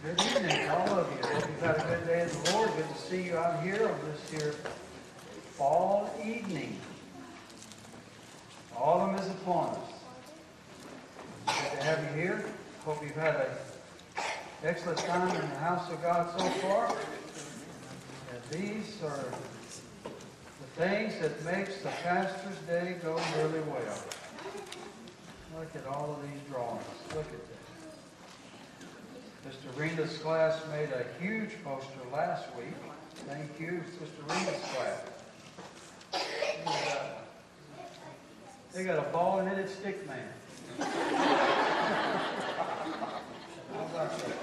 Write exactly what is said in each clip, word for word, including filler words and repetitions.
Good evening to all of you. Hope you've had a good day in the Lord. Good to see you out here on this here fall evening. Autumn is upon us. Good to have you here. Hope you've had an excellent time in the house of God so far. And these are the things that makes the pastor's day go really well. Look at all of these drawings. Look at this. Sister Rena's class made a huge poster last week. Thank you, Sister Rena's class. They got a ball-headed stick man. How about that?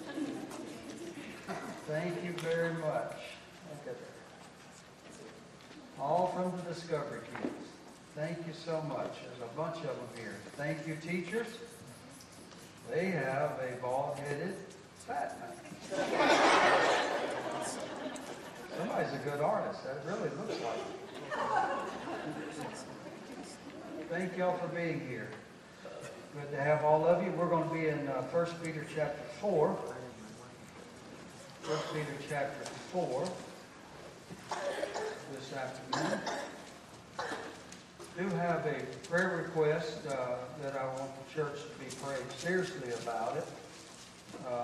Thank you very much. Look at that. All from the Discovery Kids. Thank you so much. There's a bunch of them here. Thank you, teachers. They have a bald-headed fat man. Somebody's a good artist. That really looks like it. Thank y'all for being here. Good to have all of you. We're going to be in uh, First Peter chapter four. First Peter chapter four this afternoon. I do have a prayer request uh, that I want the church to be praying seriously about it. Uh,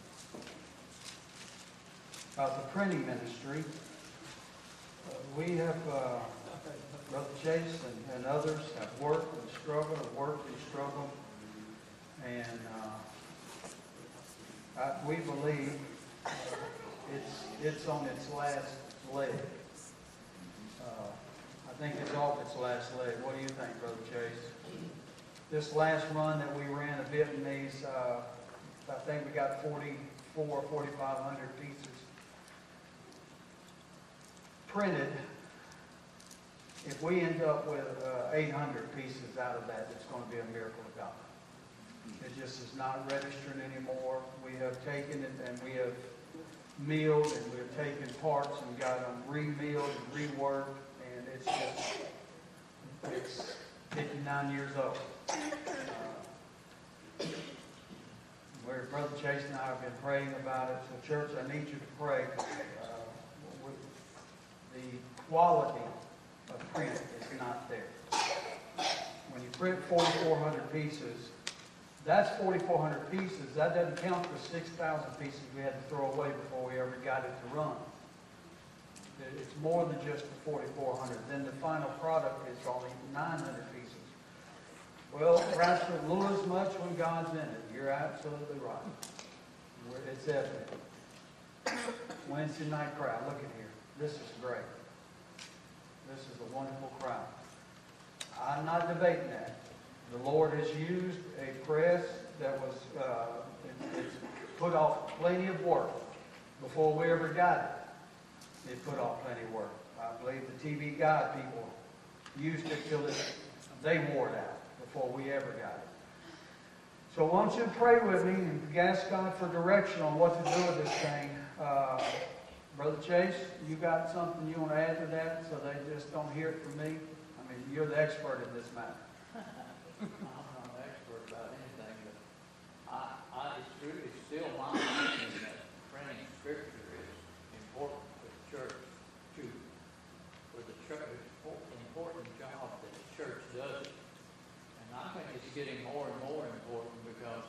about the printing ministry. Uh, we have, uh, Brother Chase and, and others have worked and struggled, have worked and struggled. And uh, I, we believe uh, it's, it's on its last leg. Uh, I think it's off its last leg. What do you think, Brother Chase? This last run that we ran of Vietnamese, uh, I think we got forty-four, forty-five hundred pieces printed. If we end up with uh, eight hundred pieces out of that, it's going to be a miracle of God. It just is not registering anymore. We have taken it and we have milled and we have taken parts and got them re-milled and reworked. And it's just, it's fifty-nine years old. Uh, where Brother Chase and I have been praying about it. So church, I need you to pray. Uh, with the quality of print is not there. When you print forty-four hundred pieces, that's forty-four hundred pieces. That doesn't count the six thousand pieces we had to throw away before we ever got it to run. It's more than just the forty-four hundred. Then the final product is only nine hundred pieces. Well, perhaps a little as much when God's in it. You're absolutely right. It's evident. Wednesday night crowd. Look at here. This is great. This is a wonderful crowd. I'm not debating that. The Lord has used a press that was uh, it, it's put off plenty of work before we ever got it. It put off plenty of work. I believe the T V Guide people used it till it, they wore it out before we ever got it. So I want you to pray with me and ask God for direction on what to do with this thing. Uh, Brother Chase, you got something you want to add to that so they just don't hear it from me? I mean, you're the expert in this matter. I'm not an expert about anything, but I, I it's really still my opinion that printing scripture is important for the church too. For the church, important job that the church does. And I think it's getting more and more important because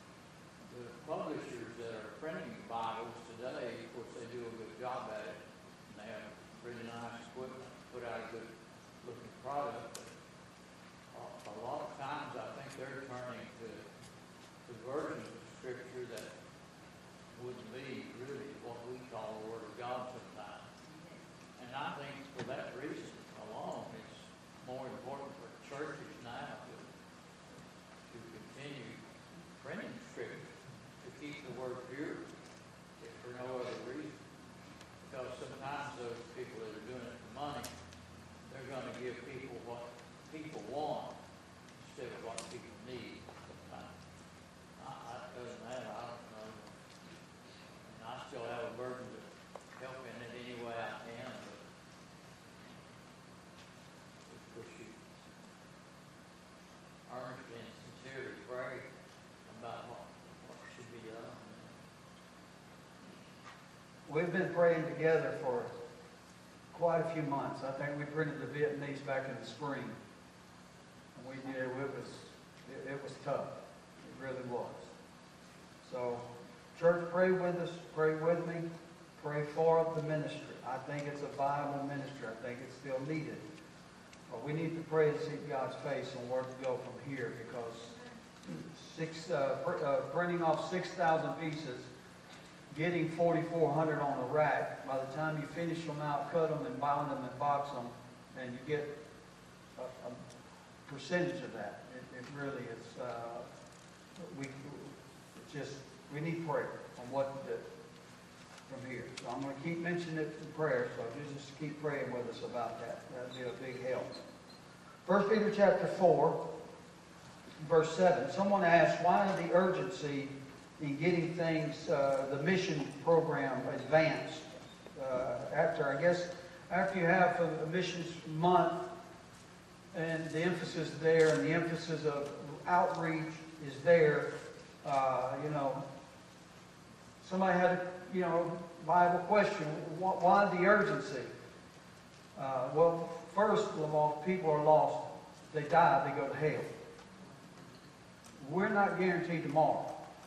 the publishers that are printing Bibles today, of course, they do a good job at it. And they have really nice equipment, put out a good looking product. But a lot of times I think they're turning to, to versions of Scripture that wouldn't be really what we call the Word of God sometimes. And I think for that reason alone, it's more important for churches now to, to continue printing Scripture, to keep the Word pure, if for no other reason. Because sometimes those people that are doing it for money, they're going to give people what people want instead of what people need. Sometimes. I, I, other than that, I don't know. And I still have a burden to help in it any way I can. But of course, you earnestly and sincerely pray about what, what should be done. we've been praying together for quite a few months. I think we printed the Vietnamese back in the spring. And we did, it was, it, it was tough. It really was. So, church, pray with us, pray with me, pray for the ministry. I think it's a viable ministry. I think it's still needed. But we need to pray and seek God's face on where to go from here, because six, uh, pr- uh, printing off six thousand pieces, getting forty-four hundred on a rack, by the time you finish them out, cut them and bind them and box them, and you get a, a percentage of that. It, it really is, uh, we it's just, we need prayer on what to do from here. So I'm going to keep mentioning it in prayer, so you just keep praying with us about that. That'd be a big help. First Peter chapter four, verse seven. Someone asked, why the urgency in getting things, uh, the mission program advanced? Uh, after, I guess, after you have a missions month, and the emphasis there, and the emphasis of outreach is there, uh, you know, somebody had a, you know, Bible question, why the urgency? Uh, well, first of all, people are lost. They die, they go to hell. We're not guaranteed tomorrow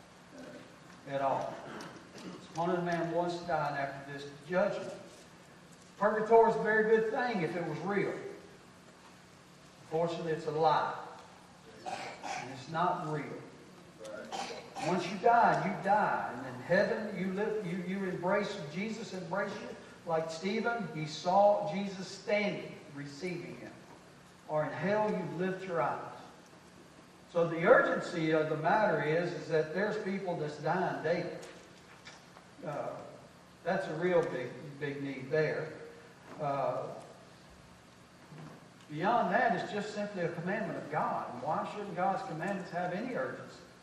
at all. One of the men once died after this judgment. Purgatory is a very good thing if it was real. Fortunately, it's a lie. And it's not real. Once you die, you die. And in heaven, you live, you, you embrace, Jesus embraced you. Like Stephen, he saw Jesus standing, receiving him. Or in hell, you lift your eyes. So the urgency of the matter is, is that there's people that's dying daily. Uh, that's a real big, big need there. Uh, beyond that, it's just simply a commandment of God. And why shouldn't God's commandments have any urgency?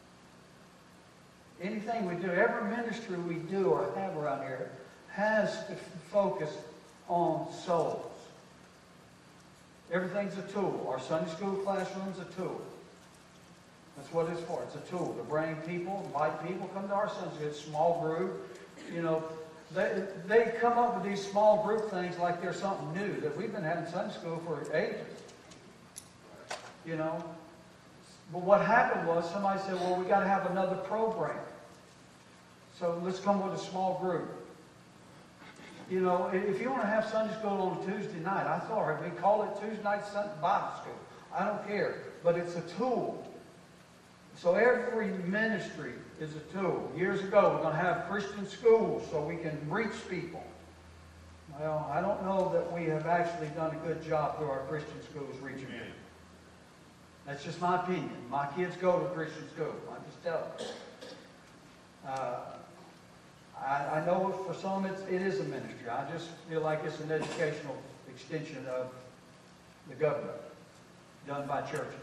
Anything we do, every ministry we do or have around here has to focus on souls. Everything's a tool. Our Sunday school classroom's a tool. That's what it's for. It's a tool to bring people, invite people, come to our Sunday school. It's a small group. You know, they, they come up with these small group things like they're something new that we've been having Sunday school for ages. You know, but what happened was somebody said, well, we got to have another program. So let's come with a small group. You know, if you want to have Sunday school on a Tuesday night, I thought we call it Tuesday night Sunday Bible school. I don't care, but it's a tool. So every ministry is a tool. Years ago, we're going to have Christian schools so we can reach people. Well, I don't know that we have actually done a good job through our Christian schools reaching people. That's just my opinion. My kids go to Christian school. I'm just telling you. Uh, I, I know for some it's, it is a ministry. I just feel like it's an educational extension of the government done by churches.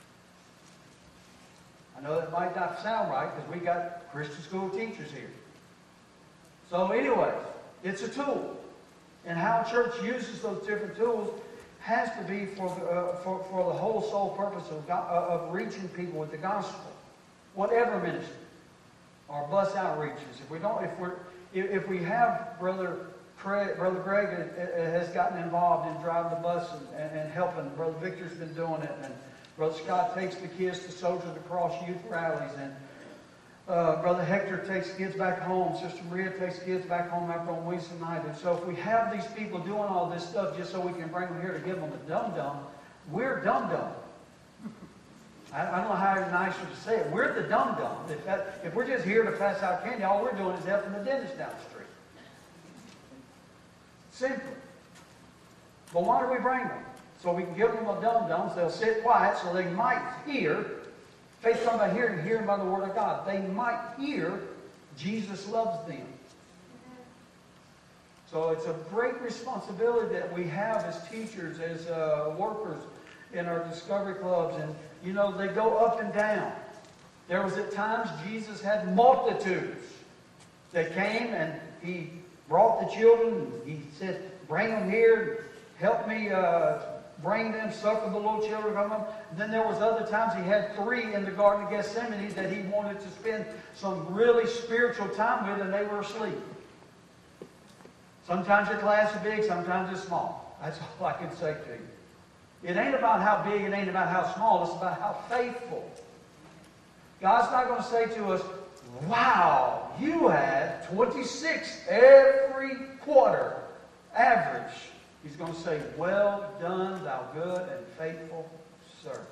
I know that might not sound right because we got Christian school teachers here. So anyways, it's a tool. And how church uses those different tools has to be for the, uh, for, for the whole sole purpose of, God, uh, of reaching people with the gospel. Whatever ministry. Or bus outreaches. If we don't, if we're, if, if we have Brother Craig, Brother Greg has gotten involved in driving the bus and, and, and helping. Brother Victor's been doing it, and Brother Scott takes the kids to Soldiers of the Cross youth rallies, and uh, Brother Hector takes kids back home. Sister Maria takes kids back home after on Wednesday night. And so if we have these people doing all this stuff just so we can bring them here to give them a dum-dum, we're dum-dum. I don't know how nicer to say it. We're the dum-dum. If, that, if we're just here to pass out candy, all we're doing is helping the dentist down the street. Simple. But why do we bring them? So we can give them a dum-dum so they'll sit quiet so they might hear. Faith comes by hearing, hearing by the Word of God. They might hear Jesus loves them. So it's a great responsibility that we have as teachers, as uh, workers in our discovery clubs. And you know, they go up and down. There was at times Jesus had multitudes that came and he brought the children. He said, bring them here. Help me uh, bring them, suffer the little children from them. And then there was other times he had three in the Garden of Gethsemane that he wanted to spend some really spiritual time with, and they were asleep. Sometimes your class is big, sometimes it's small. That's all I can say to you. It ain't about how big, it ain't about how small, it's about how faithful. God's not going to say to us, wow, you had twenty-six every quarter average. He's going to say, well done, thou good and faithful servant.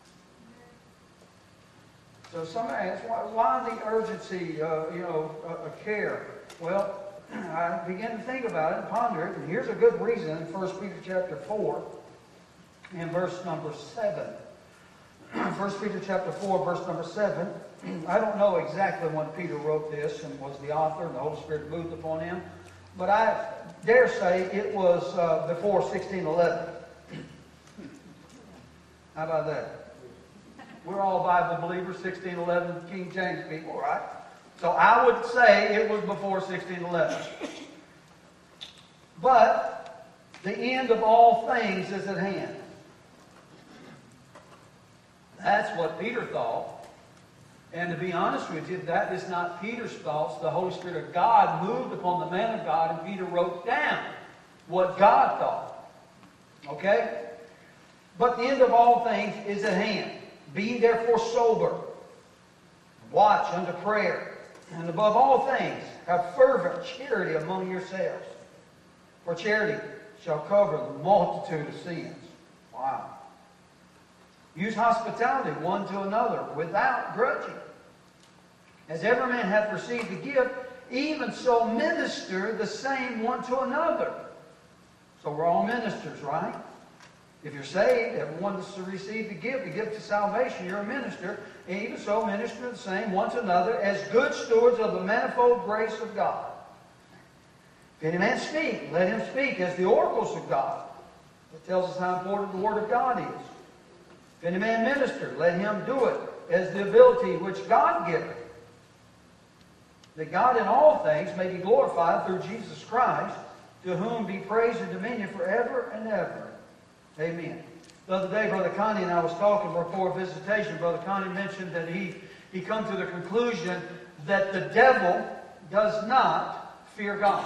So somebody asks, why, why the urgency, uh, you know, uh, of care? Well, I began to think about it and ponder it, and here's a good reason in First Peter chapter four and verse number seven. First Peter chapter four, verse number seven. I don't know exactly when Peter wrote this and was the author and the Holy Spirit moved upon him, but I dare say it was uh, before sixteen eleven. How about that? We're all Bible believers, sixteen eleven King James people, right? So I would say it was before sixteen eleven. But the end of all things is at hand. That's what Peter thought. And to be honest with you, that is not Peter's thoughts. The Holy Spirit of God moved upon the man of God, and Peter wrote down what God thought. Okay? But the end of all things is at hand. Be therefore sober. Watch unto prayer. And above all things, have fervent charity among yourselves. For charity shall cover the multitude of sins. Wow. Use hospitality one to another without grudging. As every man hath received a gift, even so minister the same one to another. So we're all ministers, right? If you're saved, everyone that's received the gift, the gift of salvation, you're a minister. And even so, minister the same one to another as good stewards of the manifold grace of God. If any man speak, let him speak as the oracles of God. It tells us how important the Word of God is. If any man minister, let him do it as the ability which God giveth, that God in all things may be glorified through Jesus Christ, to whom be praise and dominion forever and ever. Amen. The other day, Brother Connie and I was talking before visitation. Brother Connie mentioned that he, he come to the conclusion that the devil does not fear God.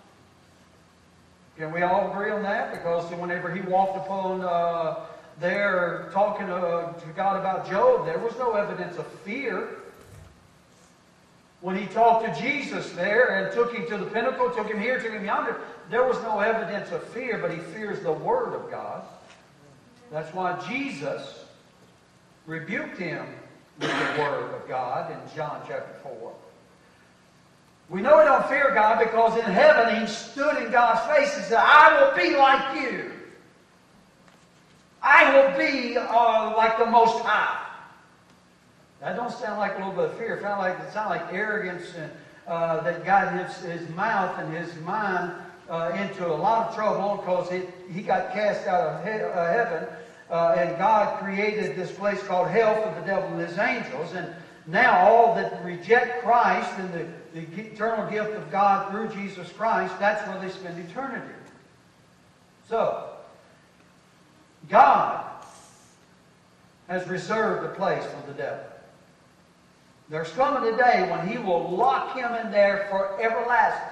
Can we all agree on that? Because whenever he walked upon uh, there talking to, to God about Job, there was no evidence of fear. When he talked to Jesus there and took him to the pinnacle, took him here, took him yonder, there was no evidence of fear, but he fears the Word of God. That's why Jesus rebuked him with the Word of God in John chapter four. We know he don't fear God because in heaven he stood in God's face and said, I will be like you. I will be uh, like the Most High. That don't sound like a little bit of fear. It sounds like, it sounds like arrogance and, uh, that got his, his mouth and his mind uh, into a lot of trouble because he, he got cast out of he, uh, heaven uh, and God created this place called hell for the devil and his angels. And now all that reject Christ and the, the eternal gift of God through Jesus Christ, that's where they spend eternity. So, God has reserved a place for the devil. There's coming a day when he will lock him in there for everlasting.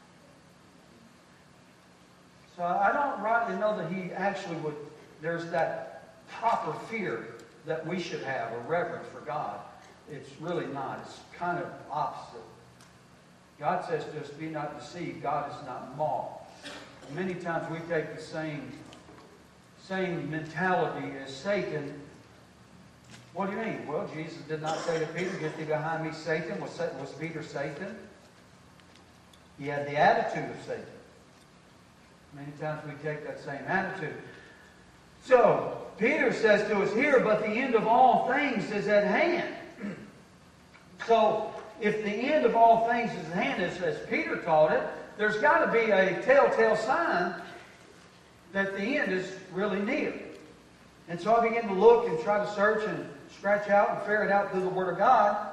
So I don't rightly know that he actually would, there's that proper fear that we should have, a reverence for God. It's really not. It's kind of opposite. God says to us, be not deceived. God is not mocked. Many times we take the same, same mentality as Satan. What do you mean? Well, Jesus did not say to Peter, get thee behind me, Satan. Was, was Peter Satan? He had the attitude of Satan. Many times we take that same attitude. So, Peter says to us here, but the end of all things is at hand. So, if the end of all things is at hand, as, as Peter taught it, there's got to be a telltale sign that the end is really near. And so I began to look and try to search and scratch out and ferret out through the Word of God.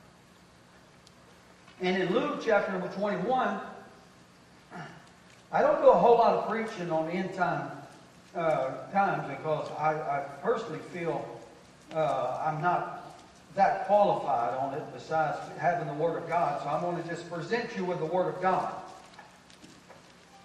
And in Luke chapter number twenty-one, I don't do a whole lot of preaching on end time uh, times because I, I personally feel uh, I'm not that qualified on it besides having the Word of God. So I'm going to just present you with the Word of God.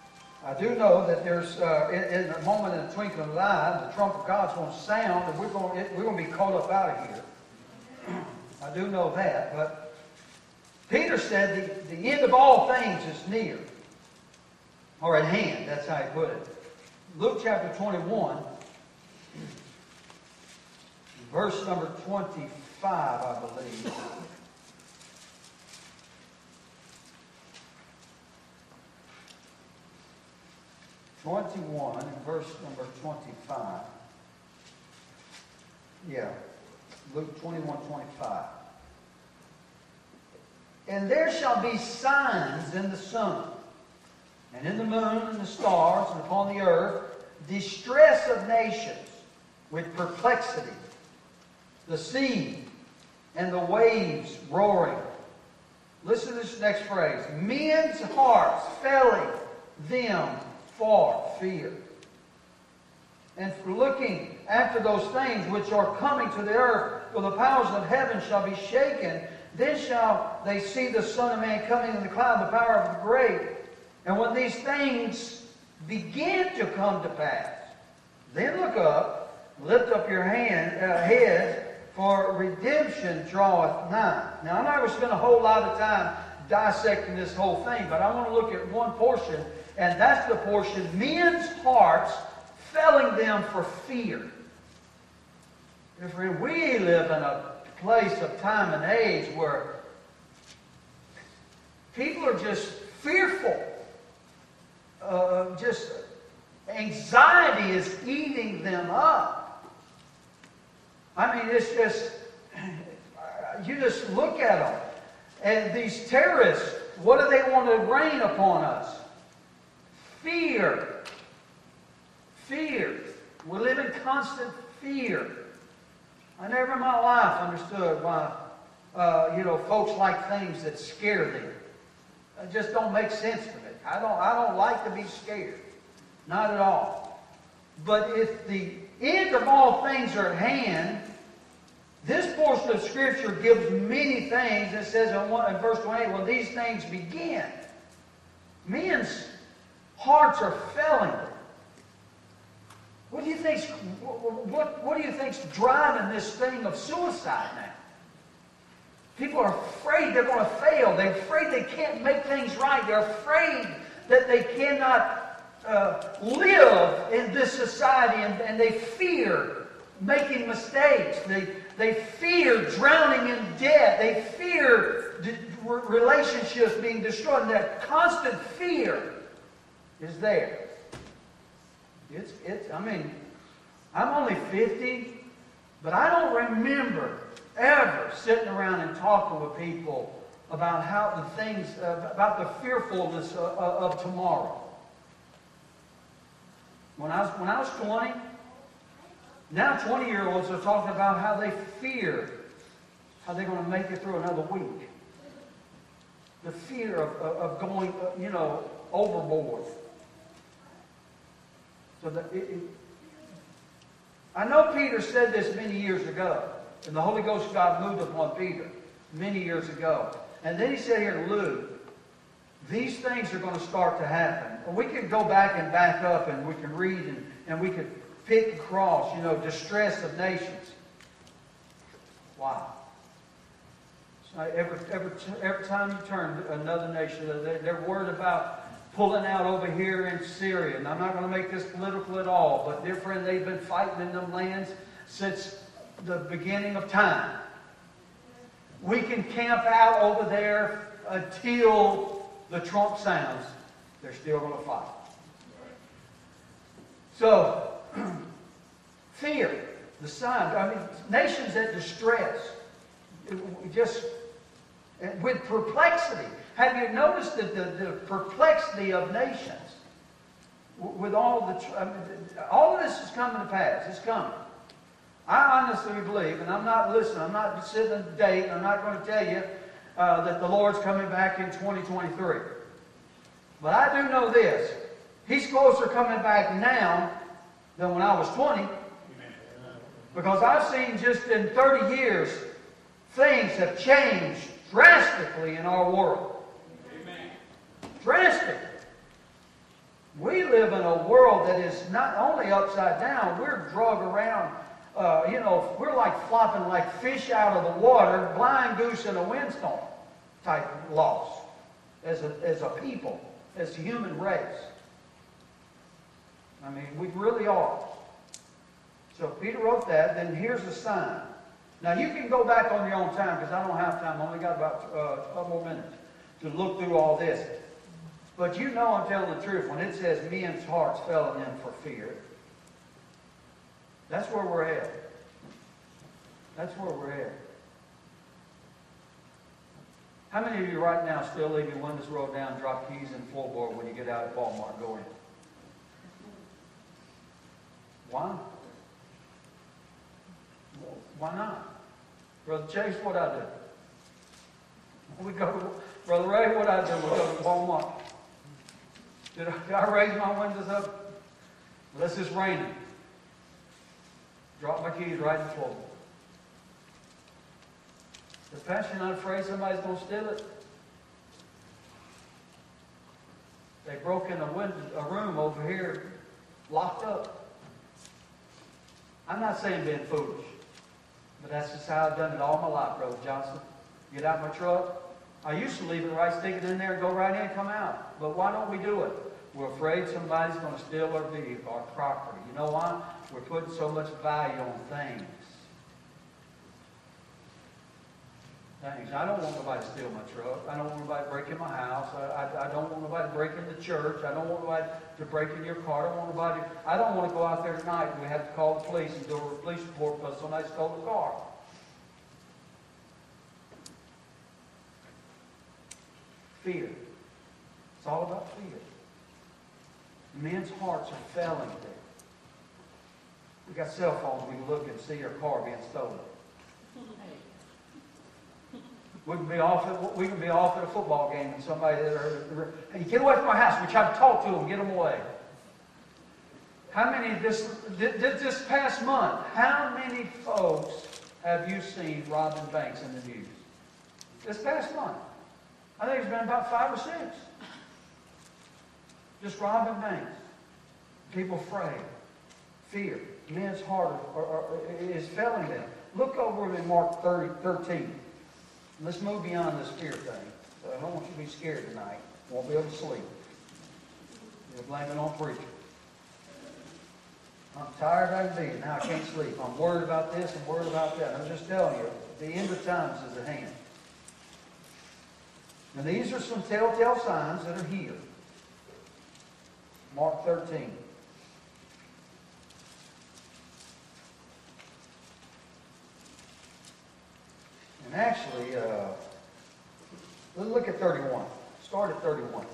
I do know that there's, uh, in, in a moment, in a twinkling of an eye, the trump of God's going to sound, and we're going, it, we're going to be caught up out of here. I do know that, but Peter said the, the end of all things is near, or at hand. That's how he put it. Luke chapter twenty-one, verse number twenty-five, I believe. twenty-one, verse number twenty-five. Yeah, Luke twenty-one, twenty-five. And there shall be signs in the sun, and in the moon, and the stars, and upon the earth, distress of nations with perplexity, the sea and the waves roaring. Listen to this next phrase. Men's hearts failing them for fear. And for looking after those things which are coming to the earth, for the powers of heaven shall be shaken. Then shall they see the Son of Man coming in the cloud, the power of the great. And when these things begin to come to pass, then look up, lift up your hand, uh, heads, for redemption draweth nigh. Now, I'm not going to spend a whole lot of time dissecting this whole thing, but I want to look at one portion, and that's the portion, men's hearts failing them for fear. If we live in a place of time and age where people are just fearful, uh, just anxiety is eating them up. I mean, it's just, you just look at them. And these terrorists, what do they want to rain upon us? Fear. Fear. We live in constant fear. I never in my life understood why, uh, you know, folks like things that scare them. It just don't make sense to me. I don't, I don't like to be scared. Not at all. But if the end of all things are at hand, this portion of Scripture gives many things. It says in, one, in verse twenty-eight, when these things begin, men's hearts are failing them. What do you think's, what, what do you think's driving this thing of suicide now? People are afraid they're going to fail. They're afraid they can't make things right. They're afraid that they cannot uh, live in this society, and, and they fear making mistakes. They, they fear drowning in debt. They fear d- relationships being destroyed. And that constant fear is there. It's, it's, I mean, I'm only fifty, but I don't remember ever sitting around and talking with people about how the things, uh, about the fearfulness of, of tomorrow. When I was, when I was twenty, now twenty-year-olds are talking about how they fear how they're going to make it through another week. The fear of, of, of going, you know, overboard. So that it, it, I know Peter said this many years ago, and the Holy Ghost of God moved upon Peter many years ago. And then he said here in Luke, these things are going to start to happen. And we can go back and back up, and we can read, and, and we could pick across, you know, distress of nations. Wow. So every, every, every time you turn to another nation, they're, they're worried about pulling out over here in Syria. And I'm not going to make this political at all, but dear friend, they've been fighting in them lands since the beginning of time. We can camp out over there until the trump sounds. They're still going to fight. So, fear, the sign. I mean, nations at distress, just with perplexity. Have you noticed the, the, the perplexity of nations? With all the, I mean, all of this is coming to pass. It's coming. I honestly believe, and I'm not listening, I'm not sitting at the date, I'm not going to tell you uh, that the Lord's coming back in twenty twenty-three. But I do know this. He's closer coming back now than when I was twenty. Because I've seen just in thirty years, things have changed drastically in our world. Drastically. We a world that is not only upside down, we're drug around. Uh, you know, we're like flopping like fish out of the water, blind goose in a windstorm type loss as a, as a people, as a human race. I mean, we really are. So Peter wrote that, then here's a sign. Now you can go back on your own time because I don't have time. I only got about uh, a couple more minutes to look through all this. But you know I'm telling the truth. When it says men's hearts fell in them for fear, that's where we're at. That's where we're at. How many of you right now still leave your windows rolled down, drop keys in the floorboard when you get out at Walmart going? Why? Why not? Brother Chase, what'd I do? We go to, Brother Ray, what'd I do? We go to Walmart. Did I, did I raise my windows up? Unless it's raining. Drop my keys right in the floor. The pastor not afraid somebody's going to steal it. They broke in a window, a room over here, locked up. I'm not saying being foolish, but that's just how I've done it all my life, Brother Johnson. Get out my truck. I used to leave it right, stick it in there, and go right in and come out. But why don't we do it? We're afraid somebody's going to steal our vehicle, our property. You know why? We're putting so much value on things. Things. I don't want nobody to steal my truck. I don't want nobody to break in my house. I, I, I don't want nobody to break in the church. I don't want nobody to break in your car. I don't want nobody. I don't want to go out there tonight and we have to call the police and do a police report because somebody stole the car. Fear. It's all about fear. Men's hearts are failing there. We got cell phones. We can look and see our car being stolen. We can be off at, we can be off at a football game and somebody, hey, get away from my house. We try to talk to them, get them away. How many, this, this past month, how many folks have you seen robbing banks in the news? This past month. I think it's been about five or six. Just robbing banks. People afraid. Fear. Men's heart are, are, are, is failing them. Look over in Mark thirteen. Let's move beyond this fear thing. So I don't want you to be scared tonight. Won't be able to sleep. You'll blame it on preacher. I'm tired as I can be. Now I can't sleep. I'm worried about this and worried about that. I'm just telling you, the end of times is at hand. Now these are some telltale signs that are here. Mark thirteen. And actually, uh, let's look at thirty-one. Start at thirty-one.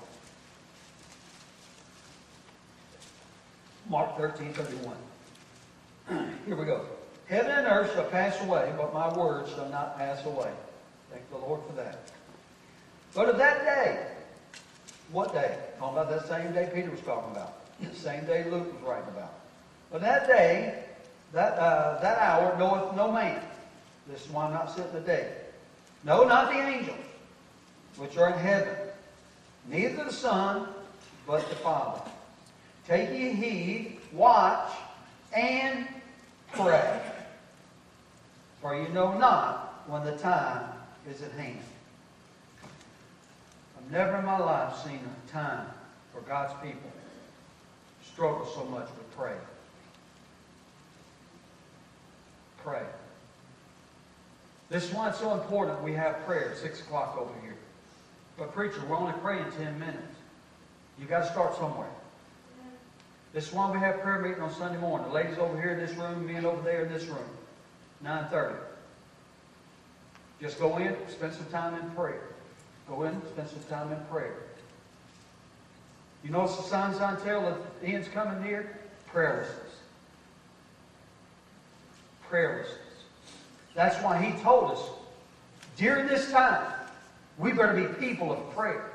Mark thirteen, thirty-one. Here we go. Heaven and earth shall pass away, but my words shall not pass away. Thank the Lord for that. But of that day, what day? Talking about that same day Peter was talking about. The same day Luke was writing about. But that day, that uh, that hour, knoweth no man. This is why I'm not sitting the day. No, not the angels, which are in heaven. Neither the Son, but the Father. Take ye heed, watch, and pray. For you know not when the time is at hand. I've never in my life seen a time for God's people struggle so much with prayer. Pray. This is why it's so important we have prayer at six o'clock over here. But preacher, we're only praying ten minutes. You've got to start somewhere. This is why we have prayer meeting on Sunday morning. The ladies over here in this room, men over there in this room. nine thirty. Just go in, spend some time in prayer. Go in, spend some time in prayer. You notice the signs on tell that the end's coming near? Prayerlessness. Prayerlessness. That's why he told us, during this time, we better be people of prayer.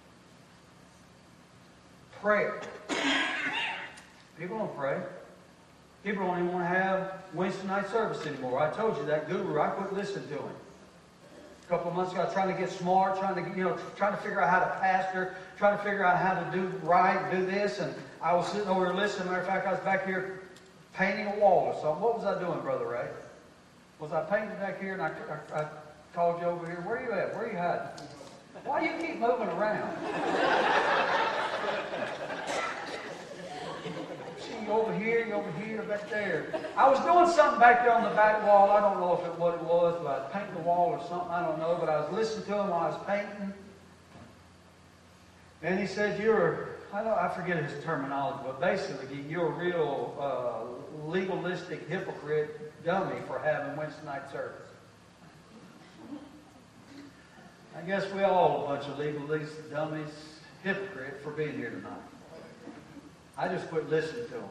Prayer. People don't pray. People don't even want to have Wednesday night service anymore. I told you that guru, I quit listening to him. A couple of months ago, trying to get smart, trying to, you know, trying to figure out how to pastor, trying to figure out how to do right, do this, and I was sitting over here listening. Matter of fact, I was back here painting a wall or something. What was I doing, Brother Ray? Was I painting back here and I, I, I called you over here? Where are you at? Where are you hiding? Why do you keep moving around? See, you over here, you over here, back there. I was doing something back there on the back wall. I don't know if it what it was, but I was painting the wall or something. I don't know, but I was listening to him while I was painting. And he said, you're, I don't, I forget his terminology, but basically, you're a real uh, legalistic hypocrite dummy for having Wednesday night service. I guess we all a bunch of legalistic dummies, hypocrite for being here tonight. I just quit listening to him.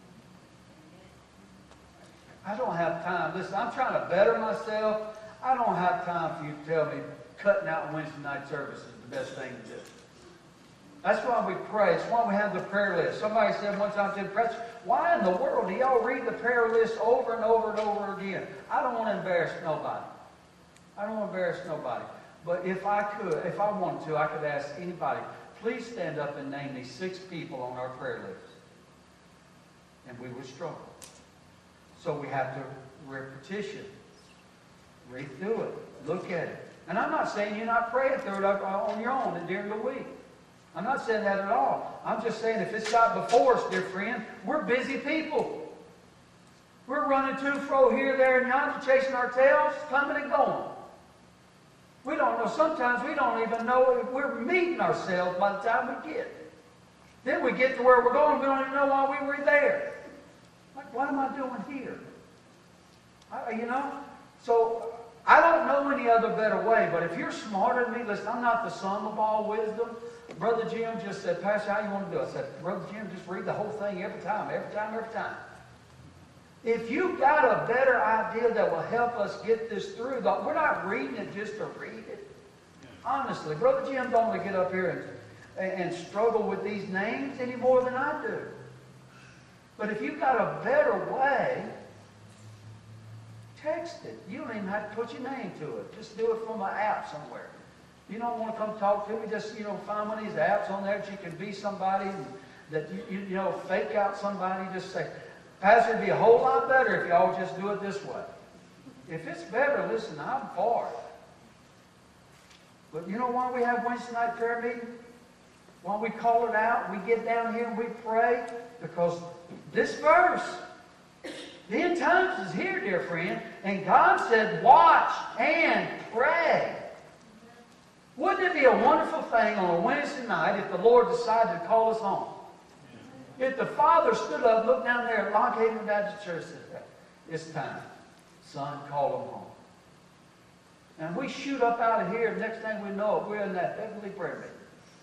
I don't have time. Listen, I'm trying to better myself. I don't have time for you to tell me cutting out Wednesday night service is the best thing to do. That's why we pray. It's why we have the prayer list. Somebody said one time to the press, why in the world do y'all read the prayer list over and over and over again? I don't want to embarrass nobody. I don't want to embarrass nobody. But if I could, if I wanted to, I could ask anybody, please stand up and name me six people on our prayer list. And we would struggle. So we have to repetition. Read through it. Look at it. And I'm not saying you're not praying through it on your own and during the week. I'm not saying that at all. I'm just saying if it's not before us, dear friend, we're busy people. We're running to and fro here, there, and yonder, chasing our tails, coming and going. We don't know. Sometimes we don't even know if we're meeting ourselves by the time we get. Then we get to where we're going, we don't even know why we were there. Like, what am I doing here? I, you know? So, I don't know any other better way, but if you're smarter than me, listen, I'm not the sum of all wisdom. Brother Jim just said, Pastor, how you want to do it? I said, Brother Jim, just read the whole thing every time, every time, every time. If you've got a better idea that will help us get this through, though, we're not reading it just to read it. Honestly, Brother Jim don't want to get up here and, and struggle with these names any more than I do. But if you've got a better way, text it. You don't even have to put your name to it. Just do it from an app somewhere. You don't want to come talk to me, just, you know, find one of these apps on there that you can be somebody and that, you, you, you know, fake out somebody. Just say, Pastor, it'd be a whole lot better if y'all just do it this way. If it's better, listen, I'm for it. But you know why we have Wednesday night prayer meeting? Why we call it out, we get down here and we pray? Because this verse, the end times is here, dear friend. And God said, watch and pray. Wouldn't it be a wonderful thing on a Wednesday night if the Lord decided to call us home? If the Father stood up, looked down there at Lock Haven Baptist Church and said, it's time. Son, call them home. And we shoot up out of here, the next thing we know it, we're in that heavenly prayer meeting.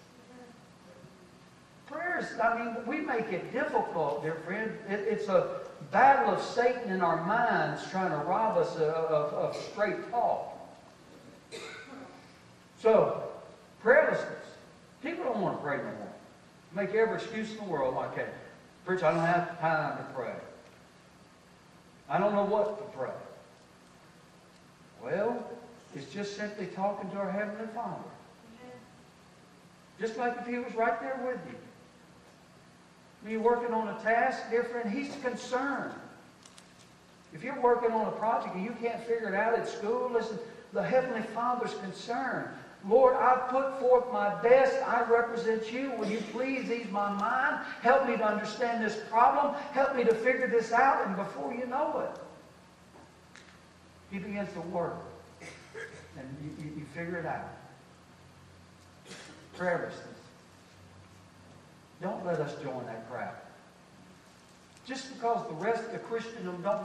Prayers, I mean, we make it difficult, dear friend. It, it's a battle of Satan in our minds trying to rob us of, of, of straight talk. So, prayerlessness. People don't want to pray no more. Make every excuse in the world like that. Preacher, I don't have time to pray. I don't know what to pray. Well, it's just simply talking to our Heavenly Father. Just like if He was right there with you. When you're working on a task, dear friend, He's concerned. If you're working on a project and you can't figure it out at school, listen, the Heavenly Father's concerned. Lord, I put forth my best. I represent you. Will you please ease my mind? Help me to understand this problem. Help me to figure this out. And before you know it, He begins to work. And you, you, you figure it out. Prayerlessness. Don't let us join that crowd. Just because the rest of the Christendom don't